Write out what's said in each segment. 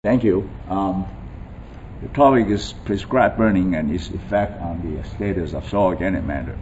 Thank you. The topic is prescribed burning and its effect on the status of soil organic matter.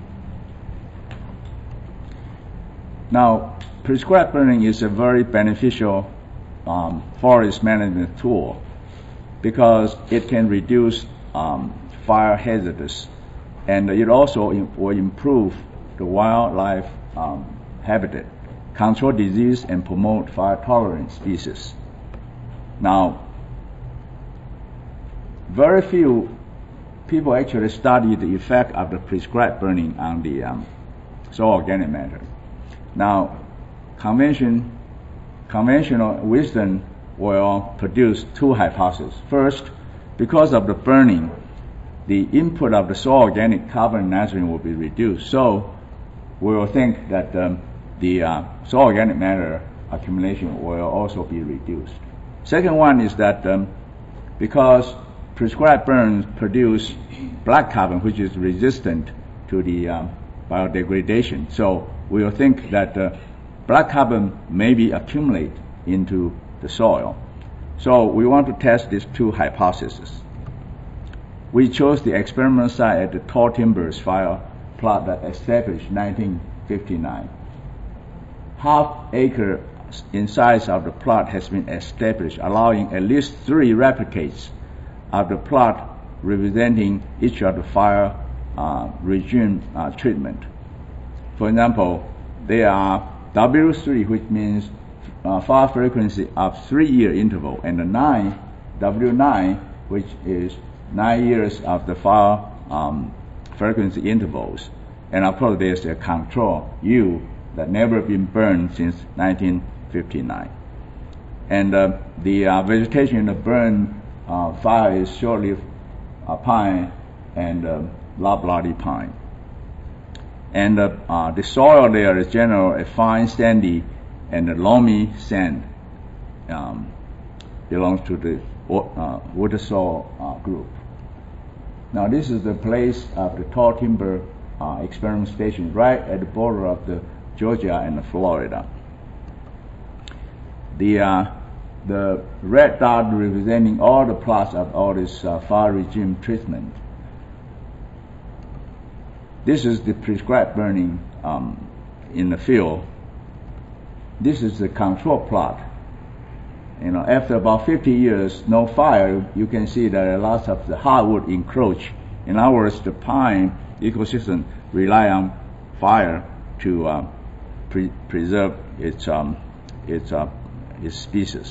Now, prescribed burning is a very beneficial forest management tool because it can reduce fire hazards, and it also will improve the wildlife habitat, control disease, and promote fire-tolerant species. Now, very few people actually study the effect of the prescribed burning on the soil organic matter. Now, conventional wisdom will produce two hypotheses. First, because of the burning, the input of the soil organic carbon and nitrogen will be reduced. So we will think that the soil organic matter accumulation will also be reduced. Second one is that because prescribed burns produce black carbon, which is resistant to the biodegradation, so we will think that black carbon may be accumulate into the soil. So we want to test these two hypotheses. We chose the experimental site at the Tall Timbers fire plot that established 1959. Half acre in size of the plot has been established, allowing at least 3 replicates of the plot representing each of the fire regime treatment. For example, there are W3, which means fire frequency of 3-year interval, and the W9, which is 9 years of the fire frequency intervals. And of course, there's a control U that never been burned since 1959. And the vegetation in the burn fire is short-lived pine and loblolly pine. And the soil there is generally a fine sandy and a loamy sand, belongs to the water soil group. Now this is the place of the Tall Timber experiment station, right at the border of the Georgia and the Florida. The red dot representing all the plots of all this fire regime treatment. This is the prescribed burning in the field. This is the control plot. You know, after about 50 years, no fire, you can see that a lot of the hardwood encroach. In other words, the pine ecosystem rely on fire to preserve its species.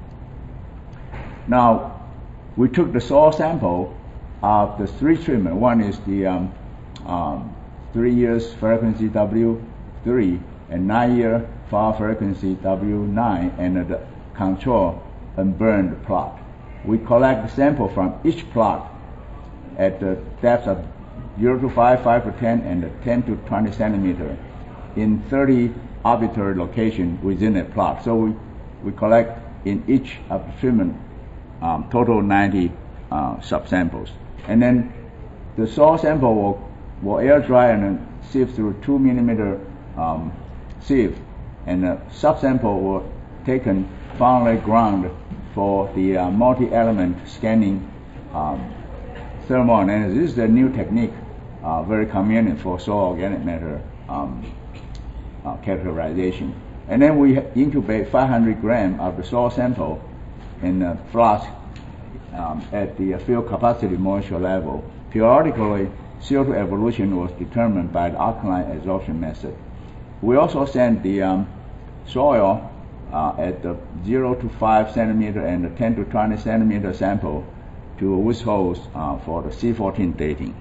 Now, we took the soil sample of the 3 treatment. One is the 3 years frequency W3 and 9-year fire frequency W9, and the control and burned plot. We collect the sample from each plot at the depths of 0 to 5, 5 to 10, and 10 to 20 centimeter in 30 arbitrary locations within a plot. So we collect in each of the treatment total 90 subsamples. And then the soil sample will air dry and then sieve through 2 millimeter sieve, and the subsample will taken finely ground for the multi-element scanning thermal analysis. This is a new technique, very convenient for soil organic matter characterization. And then we incubate 500 grams of the soil sample in a flask at the field capacity moisture level. Periodically, CO2 evolution was determined by the alkaline adsorption method. We also send the soil at the 0 to 5 centimeter and the 10 to 20 centimeter sample to Woods Hole for the C14 dating.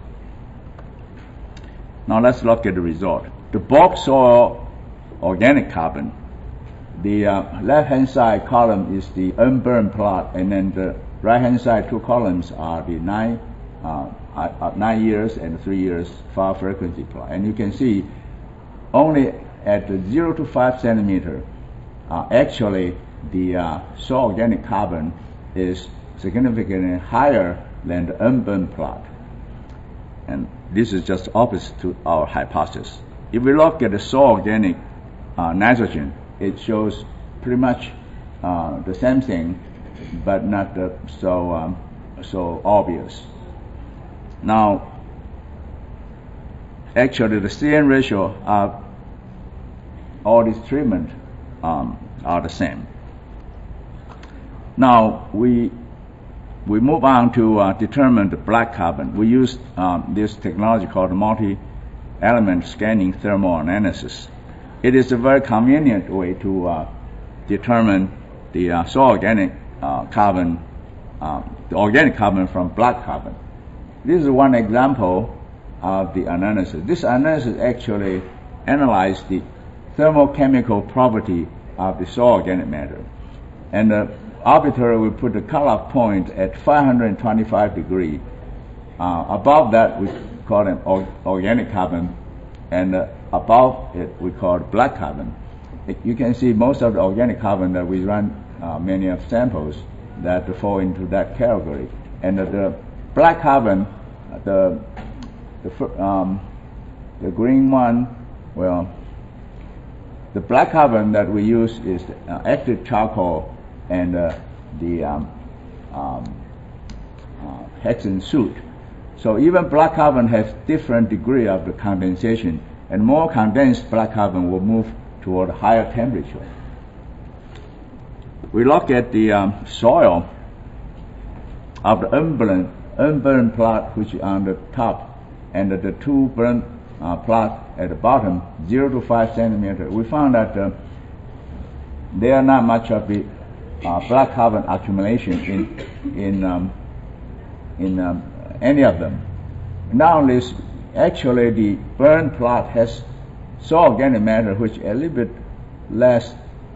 Now let's look at the result. The bulk soil organic carbon, the left-hand side column is the unburned plot, and then the right-hand side 2 columns are the 9 years and 3 years fire frequency plot. And you can see only at the 0 to 5 centimeter, actually the soil organic carbon is significantly higher than the unburned plot. And this is just opposite to our hypothesis. If we look at the soil organic nitrogen, it shows pretty much the same thing but not so obvious. Now, actually, the CN ratio of all these treatments are the same. Now we move on to determine the black carbon. We use this technology called multi-element scanning thermal analysis. It is a very convenient way to determine the soil organic carbon, the organic carbon from black carbon. This is one example of the analysis. This analysis actually analyzes the thermochemical property of the soil organic matter. And arbitrarily we put the cutoff point at 525 degrees. Above that we call it organic carbon, and above it we call it black carbon. You can see most of the organic carbon that we run many of samples that fall into that category. And the black carbon, the green one, well, the black carbon that we use is active charcoal and the hexane soot. So even black carbon has different degree of the condensation, and more condensed black carbon will move toward a higher temperature. We look at the soil of the unburned plot, which is on the top, and the two burned plot at the bottom, 0 to 5 centimeters. We found that there are not much of the black carbon accumulation in any of them. Not only actually the burned plot has soil organic matter which is a little bit less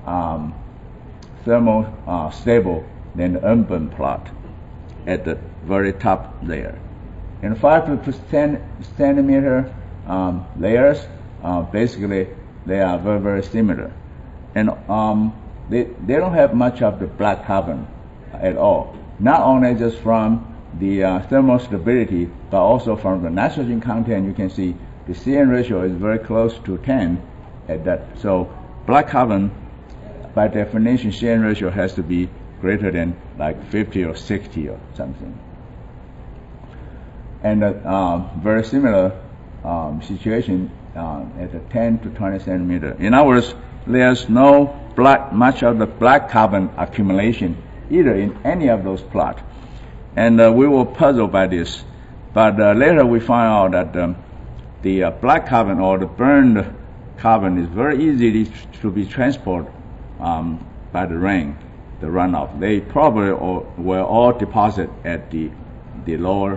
thermo stable than the unburned plot at the very top layer. In 5 to 10 centimeter layers, basically they are very, very similar. And they don't have much of the black carbon at all. Not only just from the thermal stability, but also from the nitrogen content. You can see the CN ratio is very close to 10 at that. So black carbon, by definition, CN ratio has to be greater than like 50 or 60 or something. And very similar situation at the 10 to 20 centimeter. In other words, there's no much of the black carbon accumulation either in any of those plots. And we were puzzled by this. But later we found out that the black carbon or the burned carbon is very easy to be transported by the rain, the runoff. They probably were all deposited at the lower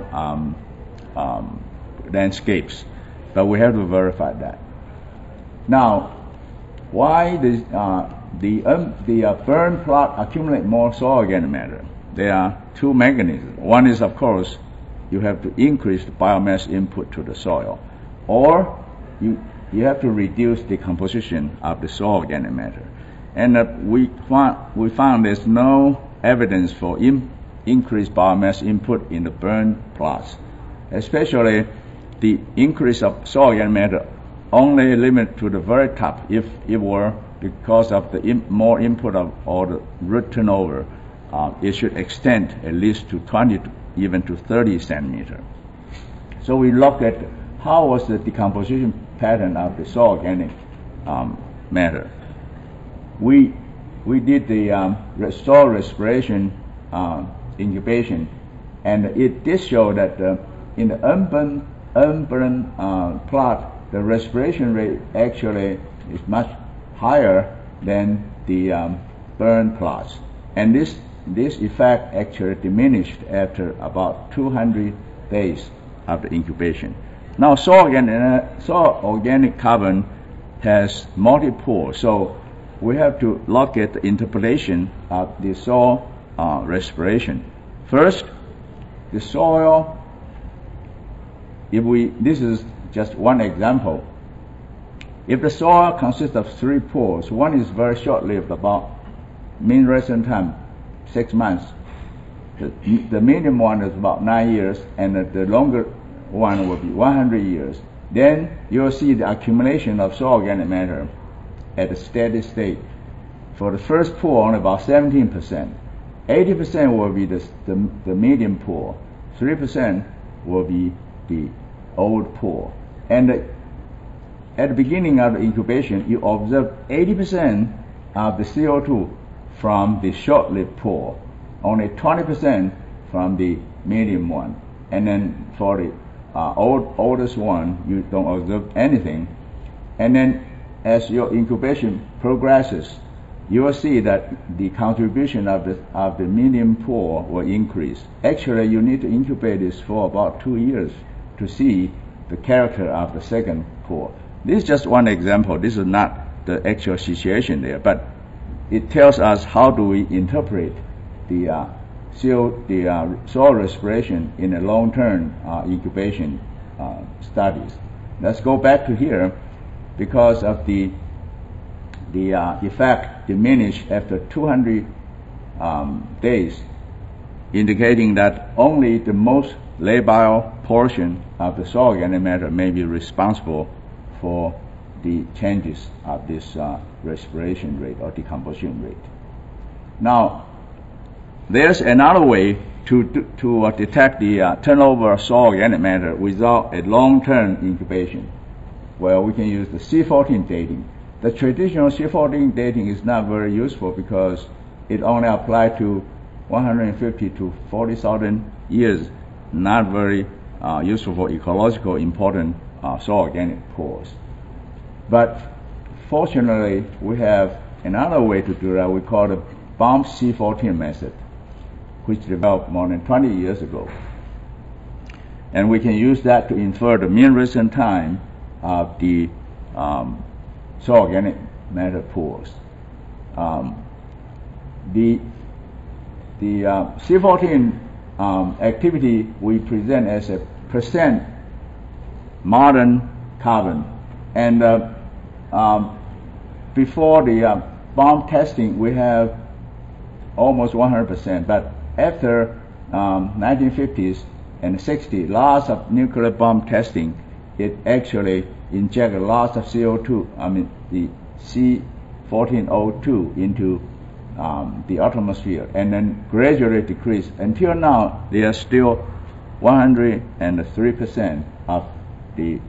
landscapes. But we have to verify that. Now, why the burned plot accumulate more soil organic matter? There are two mechanisms. One is, of course, you have to increase the biomass input to the soil, or you have to reduce the composition of the soil organic matter. And we found there's no evidence for increased biomass input in the burned plots, especially the increase of soil organic matter only limited to the very top. If it were because of the more input of or the root turnover, it should extend at least to 20 to even to 30 centimeters. So we looked at how was the decomposition pattern of the soil organic matter. We did the soil respiration incubation, and it did show that in the unburned plot, the respiration rate actually is much higher than the burned plots, and this effect actually diminished after about 200 days of the incubation. Now, soil organic carbon has multi-pores, so we have to look at the interpretation of the soil respiration. First, the soil. This is just one example. If the soil consists of 3 pores, one is very short-lived, about mean residence time 6 months. The medium one is about 9 years, and the longer one will be 100 years. Then you'll see the accumulation of soil organic matter. At a steady state. For the first pore, only about 17%. 80% will be the medium poor, 3% will be the old poor. And at the beginning of the incubation, you observe 80% of the CO2 from the short-lived poor, only 20% from the medium one. And then for the oldest one, you don't observe anything. And then as your incubation progresses, you will see that the contribution of the medium poor will increase. Actually, you need to incubate this for about 2 years to see the character of the second poor. This is just one example. This is not the actual situation there, but it tells us how do we interpret the soil respiration in a long-term incubation studies. Let's go back to here. Because of the effect diminished after 200 days, indicating that only the most labile portion of the soil organic matter may be responsible for the changes of this respiration rate or decomposition rate. Now, there's another way to detect the turnover of soil organic matter without a long-term incubation. Well, we can use the C14 dating. The traditional C14 dating is not very useful because it only applies to 150 to 40,000 years, not very useful for ecological important soil organic pores. But fortunately, we have another way to do that. We call the bump C14 method, which developed more than 20 years ago. And we can use that to infer the mean recent time of the soil organic matter pores. The C14 activity we present as a percent modern carbon, and before the bomb testing we have almost 100%, but after 1950s and 60s, lots of nuclear bomb testing, it actually injected lots of CO2, the C14O2 into the atmosphere, and then gradually decreased. Until now, they are still 103% of the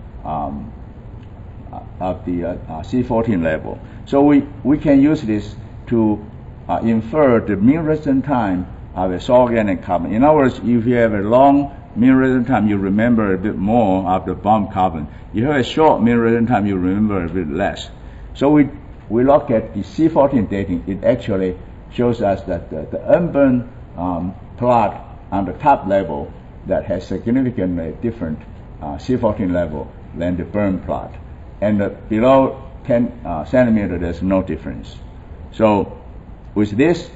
C14 level. So we can use this to infer the mean residence time of a soil organic carbon. In other words, if you have a long mean residence time, you remember a bit more of the bomb carbon. If you have a short mean residence time, you remember a bit less. So we look at the C14 dating. It actually shows us that the unburned plot on the top level that has significantly different C14 level than the burn plot, and below 10 centimeter there's no difference. So with this,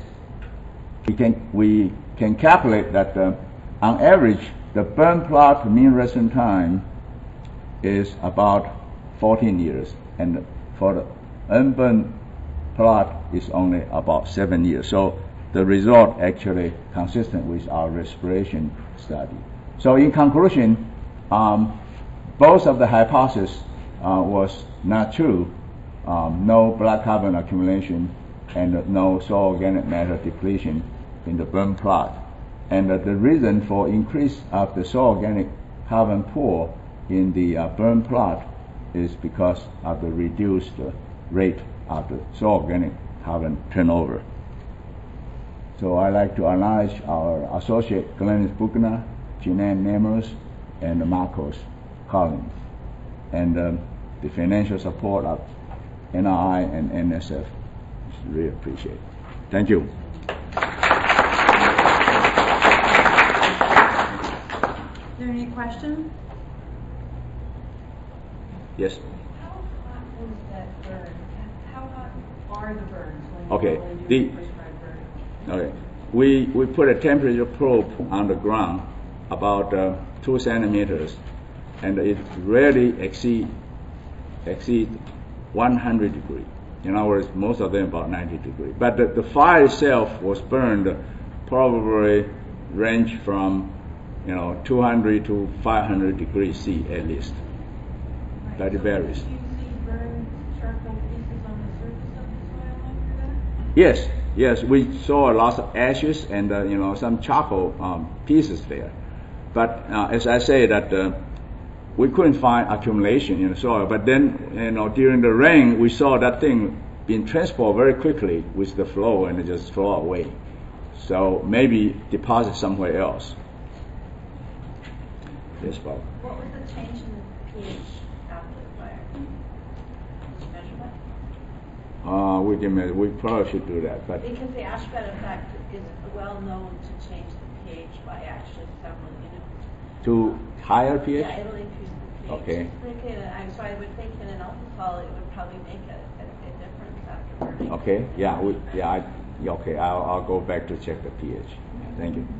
we can calculate that on average the burn plot mean residence time is about 14 years, and for the unburned plot is only about 7 years. So the result actually consistent with our respiration study. So in conclusion, both of the hypotheses was not true. No black carbon accumulation and no soil organic matter depletion in the burn plot. And the reason for increase of the soil organic carbon pore in the burn plot is because of the reduced rate of the soil organic carbon turnover. So I'd like to acknowledge our associate Glennis Buchner, Jeanette Nemos, and Marcos Collins, and the financial support of NRI and NSF. Really appreciate it. Thank you. Is there any questions? Yes. How hot was that burn? How hot are the burns when Okay. you do prescribed burn? Okay. We put a temperature probe on the ground about 2 centimeters, and it rarely exceed 100 degrees. In other words, most of them about 90 degrees. But the fire itself was burned probably range from 200 to 500 degrees C at least. Right. That it varies. Did you see burned charcoal pieces on the surface of the soil after that? Yes, Yes, we saw lots of ashes and some charcoal pieces there. But as I say, that we couldn't find accumulation in the soil. But then during the rain, we saw that thing being transported very quickly with the flow and it just flow away. So maybe deposit somewhere else. Yes, Bob. What was the change in the pH after the fire? Did you measure that? We can measure. We probably should do that, but Because the ash bed effect is well known to change the pH by actually several units. to higher pH. Yeah, it'll increase the pH. Okay. So I would think in an alcohol it would probably make a difference after burning. Okay. Yeah. Okay. I'll go back to check the pH. Thank you.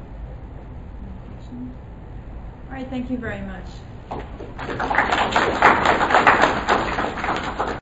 All right, thank you very much.